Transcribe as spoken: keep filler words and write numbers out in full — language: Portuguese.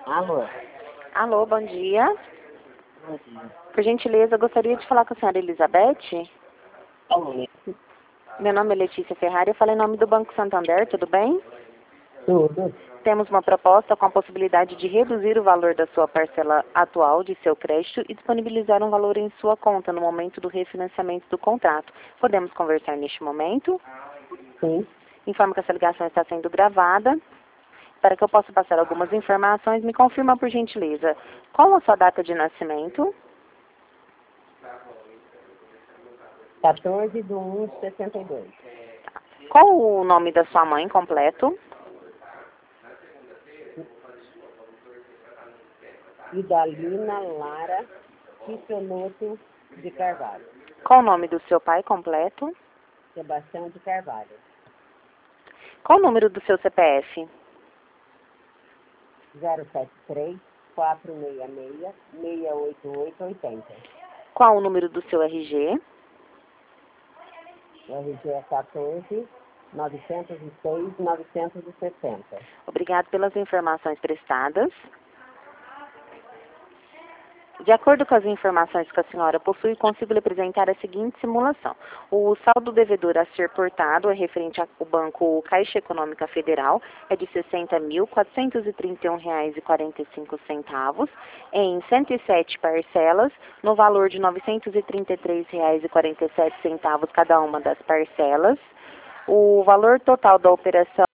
Alô? Alô, bom dia. Bom dia. Por gentileza, gostaria de falar com a senhora Elizabeth. Alô? Meu nome é Letícia Ferrari, eu falo em nome do Banco Santander, tudo bem? Tudo? Temos uma proposta com a possibilidade de reduzir o valor da sua parcela atual de seu crédito e disponibilizar um valor em sua conta no momento do refinanciamento do contrato. Podemos conversar neste momento? Sim. Informo que essa ligação está sendo gravada. Para que eu possa passar algumas informações, me confirma por gentileza. Qual a sua data de nascimento? quatorze de um de sessenta e dois. Qual o nome da sua mãe completo? Idalina Lara Quisoloto de Carvalho. Qual o nome do seu pai completo? Sebastião de Carvalho. Qual o número do seu C P F? zero sete três, quatro seis seis, seis oito oito oito zero. Qual o número do seu R G? O R G é quatorze, novecentos e seis, novecentos e sessenta. Obrigado pelas informações prestadas. De acordo com as informações que a senhora possui, consigo lhe apresentar a seguinte simulação. O saldo devedor a ser portado é referente ao Banco Caixa Econômica Federal, é de sessenta mil, quatrocentos e trinta e um reais e quarenta e cinco centavos, em cento e sete parcelas, no valor de novecentos e trinta e três reais e quarenta e sete centavos cada uma das parcelas. O valor total da operação